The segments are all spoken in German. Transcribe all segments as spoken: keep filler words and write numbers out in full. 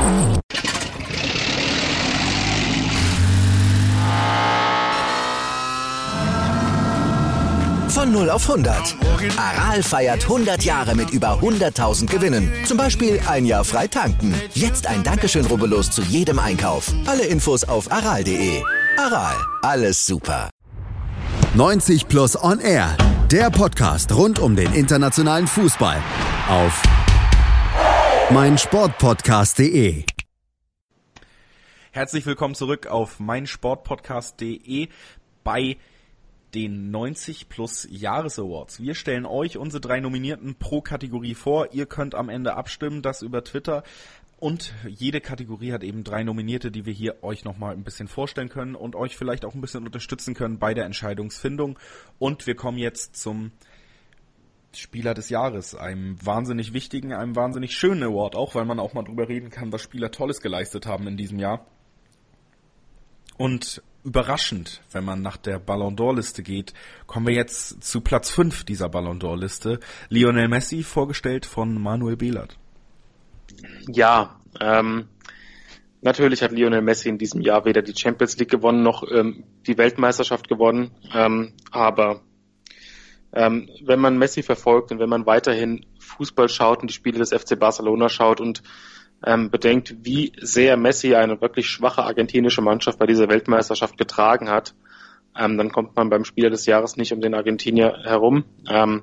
Von null auf hundert. Aral feiert hundert Jahre mit über hunderttausend Gewinnen. Zum Beispiel ein Jahr frei tanken. Jetzt ein Dankeschön, rubbellos zu jedem Einkauf. Alle Infos auf aral punkt de. Aral, alles super. neunzig Plus On Air. Der Podcast rund um den internationalen Fußball. Auf meinsportpodcast punkt de. Herzlich willkommen zurück auf meinsportpodcast punkt de bei den neunzig Plus Jahres Awards. Wir stellen euch unsere drei Nominierten pro Kategorie vor. Ihr könnt am Ende abstimmen, das über Twitter. Und jede Kategorie hat eben drei Nominierte, die wir hier euch nochmal ein bisschen vorstellen können und euch vielleicht auch ein bisschen unterstützen können bei der Entscheidungsfindung. Und wir kommen jetzt zum Spieler des Jahres, einem wahnsinnig wichtigen, einem wahnsinnig schönen Award, auch weil man auch mal drüber reden kann, was Spieler Tolles geleistet haben in diesem Jahr. Und überraschend, wenn man nach der Ballon d'Or-Liste geht, kommen wir jetzt zu Platz fünf dieser Ballon d'Or-Liste. Lionel Messi, vorgestellt von Manuel Behlert. Ja, ähm, natürlich hat Lionel Messi in diesem Jahr weder die Champions League gewonnen, noch ähm, die Weltmeisterschaft gewonnen. Ähm, aber ähm, wenn man Messi verfolgt und wenn man weiterhin Fußball schaut und die Spiele des F C Barcelona schaut und Ähm, bedenkt, wie sehr Messi eine wirklich schwache argentinische Mannschaft bei dieser Weltmeisterschaft getragen hat, ähm, dann kommt man beim Spieler des Jahres nicht um den Argentinier herum. Ähm,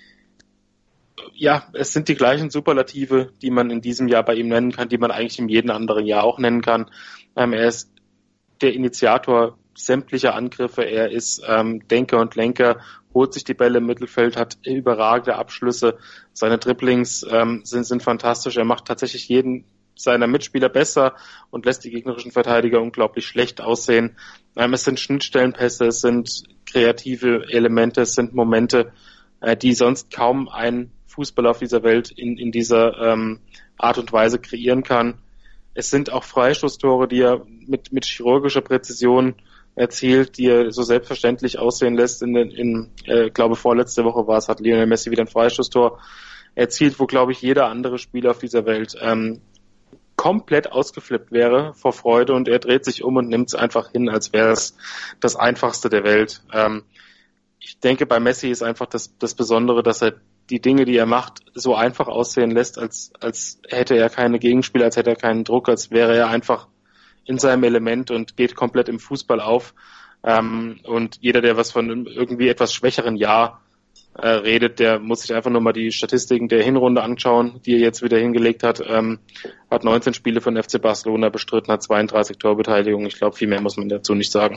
ja, es sind die gleichen Superlative, die man in diesem Jahr bei ihm nennen kann, die man eigentlich in jedem anderen Jahr auch nennen kann. Ähm, er ist der Initiator sämtlicher Angriffe, er ist ähm, Denker und Lenker, holt sich die Bälle im Mittelfeld, hat überragende Abschlüsse, seine Dribblings ähm, sind, sind fantastisch, er macht tatsächlich jeden seiner Mitspieler besser und lässt die gegnerischen Verteidiger unglaublich schlecht aussehen. Ähm, es sind Schnittstellenpässe, es sind kreative Elemente, es sind Momente, äh, die sonst kaum ein Fußballer auf dieser Welt in, in dieser ähm, Art und Weise kreieren kann. Es sind auch Freistoßtore, die er mit, mit chirurgischer Präzision erzielt, die er so selbstverständlich aussehen lässt. In, in äh, glaube vorletzte Woche war es, hat Lionel Messi wieder ein Freistoßtor erzielt, wo, glaube ich, jeder andere Spieler auf dieser Welt ähm, komplett ausgeflippt wäre vor Freude, und er dreht sich um und nimmt es einfach hin, als wäre es das Einfachste der Welt. Ähm, ich denke, bei Messi ist einfach das, das Besondere, dass er die Dinge, die er macht, so einfach aussehen lässt, als, als hätte er keine Gegenspieler, als hätte er keinen Druck, als wäre er einfach in seinem Element und geht komplett im Fußball auf. Ähm, und jeder, der was von einem irgendwie etwas schwächeren Jahr äh, redet, der muss sich einfach nur mal die Statistiken der Hinrunde anschauen, die er jetzt wieder hingelegt hat. Ähm, hat neunzehn Spiele von F C Barcelona bestritten, hat zweiunddreißig Torbeteiligungen. Ich glaube, viel mehr muss man dazu nicht sagen.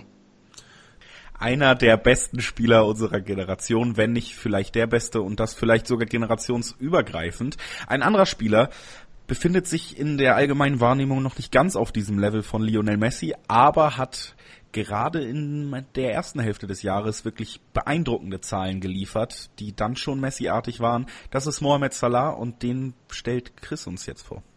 Einer der besten Spieler unserer Generation, wenn nicht vielleicht der beste, und das vielleicht sogar generationsübergreifend. Ein anderer Spieler befindet sich in der allgemeinen Wahrnehmung noch nicht ganz auf diesem Level von Lionel Messi, aber hat gerade in der ersten Hälfte des Jahres wirklich beeindruckende Zahlen geliefert, die dann schon Messi-artig waren. Das ist Mohamed Salah, und den stellt Chris uns jetzt vor.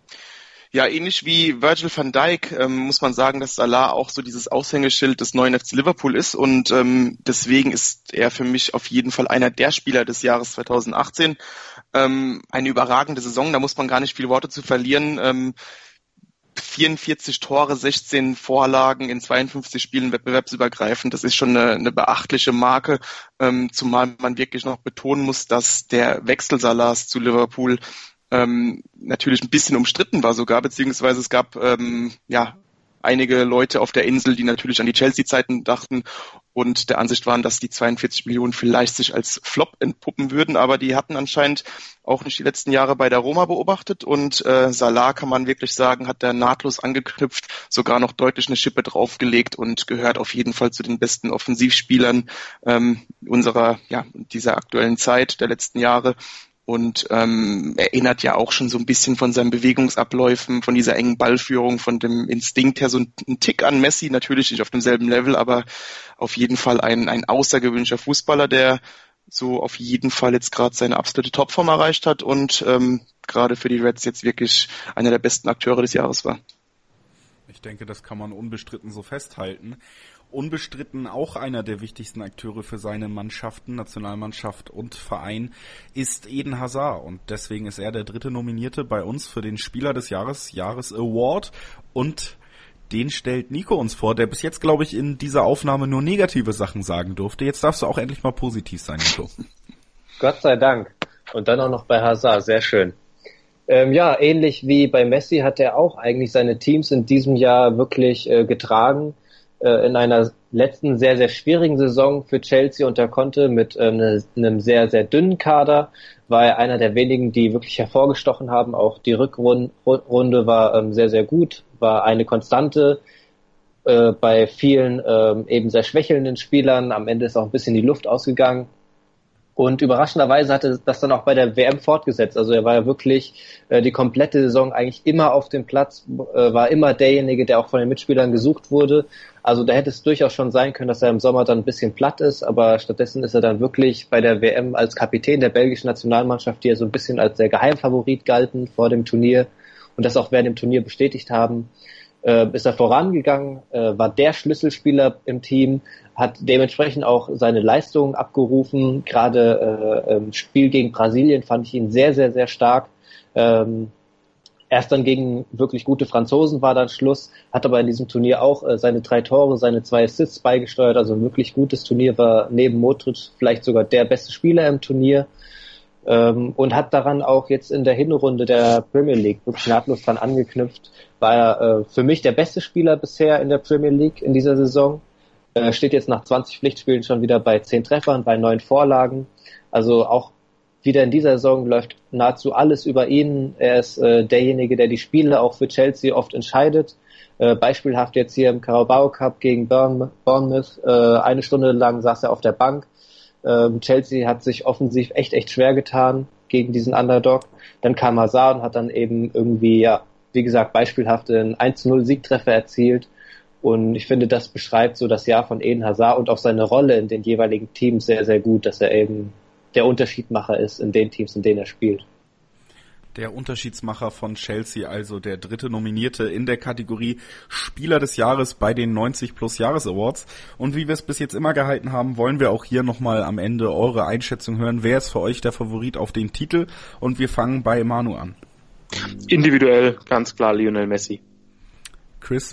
Ja, ähnlich wie Virgil van Dijk ähm, muss man sagen, dass Salah auch so dieses Aushängeschild des neuen F C Liverpool ist, und ähm, deswegen ist er für mich auf jeden Fall einer der Spieler des Jahres zwanzig achtzehn. Ähm, eine überragende Saison, da muss man gar nicht viele Worte zu verlieren. Ähm, vierundvierzig Tore, sechzehn Vorlagen in zweiundfünfzig Spielen wettbewerbsübergreifend. Das ist schon eine, eine beachtliche Marke, ähm, zumal man wirklich noch betonen muss, dass der Wechsel Salahs zu Liverpool ähm, natürlich ein bisschen umstritten war sogar, beziehungsweise es gab ähm, ja einige Leute auf der Insel, die natürlich an die Chelsea-Zeiten dachten und der Ansicht waren, dass die zweiundvierzig Millionen vielleicht sich als Flop entpuppen würden, aber die hatten anscheinend auch nicht die letzten Jahre bei der Roma beobachtet, und äh, Salah, kann man wirklich sagen, hat da nahtlos angeknüpft, sogar noch deutlich eine Schippe draufgelegt und gehört auf jeden Fall zu den besten Offensivspielern ähm, unserer, ja, dieser aktuellen Zeit der letzten Jahre. Und ähm, erinnert ja auch schon so ein bisschen von seinen Bewegungsabläufen, von dieser engen Ballführung, von dem Instinkt her so ein, ein Tick an Messi, natürlich nicht auf demselben Level, aber auf jeden Fall ein, ein außergewöhnlicher Fußballer, der so auf jeden Fall jetzt gerade seine absolute Topform erreicht hat und ähm, gerade für die Reds jetzt wirklich einer der besten Akteure des Jahres war. Ich denke, das kann man unbestritten so festhalten. unbestritten auch einer der wichtigsten Akteure für seine Mannschaften, Nationalmannschaft und Verein, ist Eden Hazard. Und deswegen ist er der dritte Nominierte bei uns für den Spieler des Jahres, Jahres-Award. Und den stellt Nico uns vor, der bis jetzt, glaube ich, in dieser Aufnahme nur negative Sachen sagen durfte. Jetzt darfst du auch endlich mal positiv sein, Nico. Gott sei Dank. Und dann auch noch bei Hazard, sehr schön. Ähm, ja, ähnlich wie bei Messi hat er auch eigentlich seine Teams in diesem Jahr wirklich äh, getragen. In einer letzten sehr, sehr schwierigen Saison für Chelsea und er konnte mit ähm, einem sehr, sehr dünnen Kader, war er einer der wenigen, die wirklich hervorgestochen haben. Auch die Rückrunde war ähm, sehr, sehr gut, war eine Konstante äh, bei vielen ähm, eben sehr schwächelnden Spielern. Am Ende ist auch ein bisschen die Luft ausgegangen. Und überraschenderweise hatte das dann auch bei der W M fortgesetzt. Also er war ja wirklich äh, die komplette Saison eigentlich immer auf dem Platz, äh, war immer derjenige, der auch von den Mitspielern gesucht wurde. Also da hätte es durchaus schon sein können, dass er im Sommer dann ein bisschen platt ist, aber stattdessen ist er dann wirklich bei der W M als Kapitän der belgischen Nationalmannschaft, die ja so ein bisschen als der Geheimfavorit galten vor dem Turnier und das auch während dem Turnier bestätigt haben, äh, ist er vorangegangen, äh, war der Schlüsselspieler im Team, hat dementsprechend auch seine Leistungen abgerufen. Gerade äh, im Spiel gegen Brasilien fand ich ihn sehr, sehr, sehr stark. Ähm, erst dann gegen wirklich gute Franzosen war dann Schluss, hat aber in diesem Turnier auch äh, seine drei Tore, seine zwei Assists beigesteuert. Also ein wirklich gutes Turnier, war neben Modric vielleicht sogar der beste Spieler im Turnier. Ähm, und hat daran auch jetzt in der Hinrunde der Premier League wirklich nahtlos dran angeknüpft. War er äh, für mich der beste Spieler bisher in der Premier League in dieser Saison. Äh, steht jetzt nach zwanzig Pflichtspielen schon wieder bei zehn Treffern, bei neun Vorlagen. Also auch wieder in dieser Saison läuft nahezu alles über ihn. Er ist äh, derjenige, der die Spiele auch für Chelsea oft entscheidet. Äh, beispielhaft jetzt hier im Carabao Cup gegen Bournemouth. Äh, eine Stunde lang saß er auf der Bank. Äh, Chelsea hat sich offensiv echt, echt schwer getan gegen diesen Underdog. Dann kam Hazard und hat dann eben irgendwie, ja, wie gesagt, beispielhaft einen eins zu null Siegtreffer erzielt. Und ich finde, das beschreibt so das Jahr von Eden Hazard und auch seine Rolle in den jeweiligen Teams sehr, sehr gut, dass er eben der Unterschiedmacher ist in den Teams, in denen er spielt. Der Unterschiedsmacher von Chelsea, also der dritte Nominierte in der Kategorie Spieler des Jahres bei den neunzig Plus Jahres Awards. Und wie wir es bis jetzt immer gehalten haben, wollen wir auch hier nochmal am Ende eure Einschätzung hören. Wer ist für euch der Favorit auf den Titel? Und wir fangen bei Manu an. Individuell ganz klar Lionel Messi. Chris?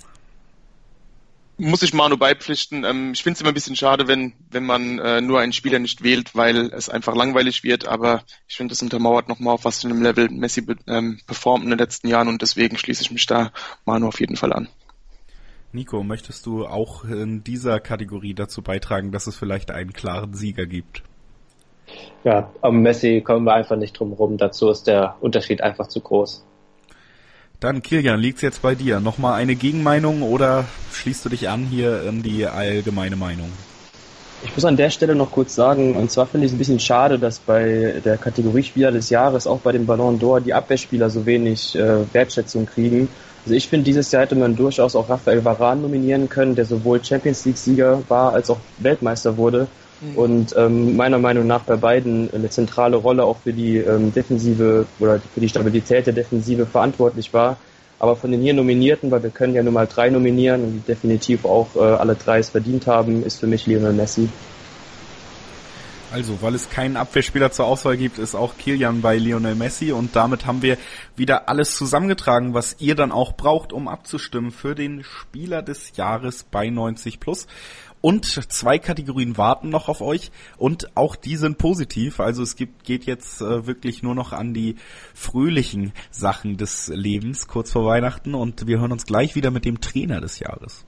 Muss ich Manu beipflichten. Ähm, ich finde es immer ein bisschen schade, wenn wenn man äh, nur einen Spieler nicht wählt, weil es einfach langweilig wird. Aber ich finde, das untermauert nochmal, auf was für einem Level Messi be- ähm, performt in den letzten Jahren. Und deswegen schließe ich mich da Manu auf jeden Fall an. Nico, möchtest du auch in dieser Kategorie dazu beitragen, dass es vielleicht einen klaren Sieger gibt? Ja, am Messi kommen wir einfach nicht drum rum. Dazu ist der Unterschied einfach zu groß. Dann, Kilian, liegt's jetzt bei dir. Nochmal eine Gegenmeinung oder schließt du dich an hier in die allgemeine Meinung? Ich muss an der Stelle noch kurz sagen, und zwar finde ich es ein bisschen schade, dass bei der Kategorie Spieler des Jahres, auch bei dem Ballon d'Or, die Abwehrspieler so wenig äh, Wertschätzung kriegen. Also ich finde, dieses Jahr hätte man durchaus auch Raphael Varane nominieren können, der sowohl Champions League-Sieger war, als auch Weltmeister wurde. Mhm. Und ähm, meiner Meinung nach bei beiden eine zentrale Rolle auch für die ähm, Defensive oder für die Stabilität der Defensive verantwortlich war. Aber von den hier Nominierten, weil wir können ja nur mal drei nominieren und die definitiv auch äh, alle drei es verdient haben, ist für mich Lionel Messi. Also, weil es keinen Abwehrspieler zur Auswahl gibt, ist auch Kilian bei Lionel Messi und damit haben wir wieder alles zusammengetragen, was ihr dann auch braucht, um abzustimmen für den Spieler des Jahres bei neunzig Plus. Und zwei Kategorien warten noch auf euch und auch die sind positiv. Also es gibt, geht jetzt äh, wirklich nur noch an die fröhlichen Sachen des Lebens kurz vor Weihnachten und wir hören uns gleich wieder mit dem Trainer des Jahres.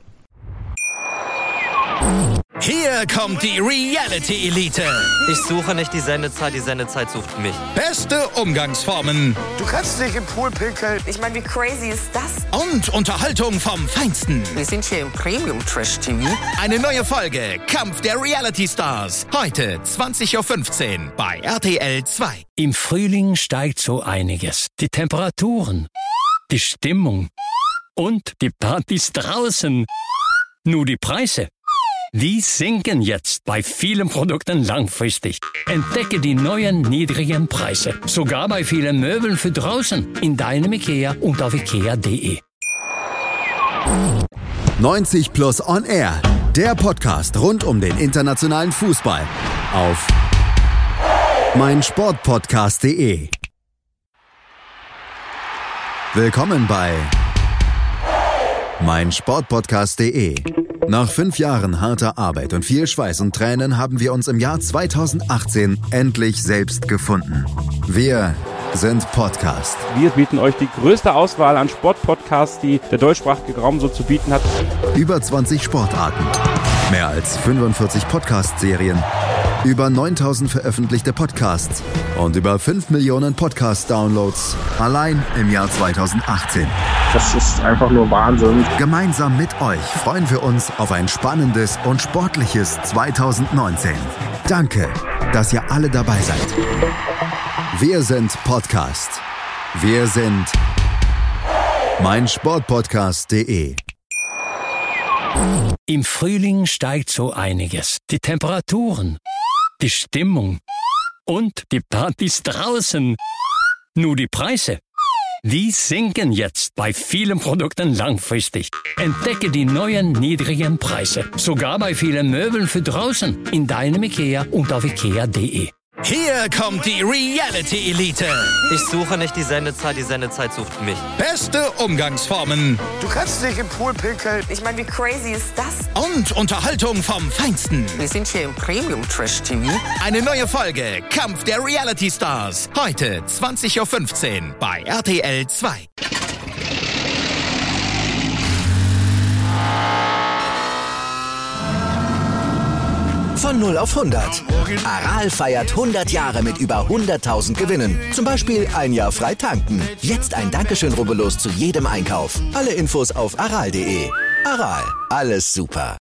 Hier kommt die Reality Elite. Ich suche nicht die Sendezeit, die Sendezeit sucht mich. Beste Umgangsformen. Du kannst dich im Pool pinkeln. Ich meine, wie crazy ist das? Und Unterhaltung vom Feinsten. Wir sind hier im Premium-Trash-T V. Eine neue Folge Kampf der Reality Stars. Heute zwanzig Uhr fünfzehn bei R T L zwei. Im Frühling steigt so einiges. Die Temperaturen, die Stimmung und die Partys draußen. Nur die Preise. Die sinken jetzt bei vielen Produkten langfristig. Entdecke die neuen niedrigen Preise. Sogar bei vielen Möbeln für draußen. In deinem IKEA und auf ikea punkt de. neunzig Plus On Air. Der Podcast rund um den internationalen Fußball auf meinsportpodcast punkt de. Willkommen bei meinsportpodcast punkt de. Nach fünf Jahren harter Arbeit und viel Schweiß und Tränen haben wir uns im Jahr zweitausendachtzehn endlich selbst gefunden. Wir sind Podcast. Wir bieten euch die größte Auswahl an Sportpodcasts, die der deutschsprachige Raum so zu bieten hat. Über zwanzig Sportarten, mehr als fünfundvierzig Podcast-Serien, über neuntausend veröffentlichte Podcasts und über fünf Millionen Podcast-Downloads allein im Jahr zweitausendachtzehn. Das ist einfach nur Wahnsinn. Gemeinsam mit euch freuen wir uns auf ein spannendes und sportliches zweitausendneunzehn. Danke, dass ihr alle dabei seid. Wir sind Podcast. Wir sind meinsportpodcast punkt de. Im Frühling steigt so einiges. Die Temperaturen, die Stimmung und die Partys draußen. Nur die Preise, die sinken jetzt bei vielen Produkten langfristig. Entdecke die neuen niedrigen Preise. Sogar bei vielen Möbeln für draußen. In deinem Ikea und auf ikea punkt de. Hier kommt die Reality Elite. Ich suche nicht die Sendezeit, die Sendezeit sucht mich. Beste Umgangsformen. Du kannst dich im Pool pinkeln. Ich meine, wie crazy ist das? Und Unterhaltung vom Feinsten. Wir sind hier im Premium-Trash-T V. Eine neue Folge Kampf der Reality Stars. Heute zwanzig Uhr fünfzehn bei R T L zwei. Von null auf hundert. Aral feiert hundert Jahre mit über hunderttausend Gewinnen. Zum Beispiel ein Jahr frei tanken. Jetzt ein Dankeschön, rubbellos zu jedem Einkauf. Alle Infos auf aral punkt de. Aral, alles super.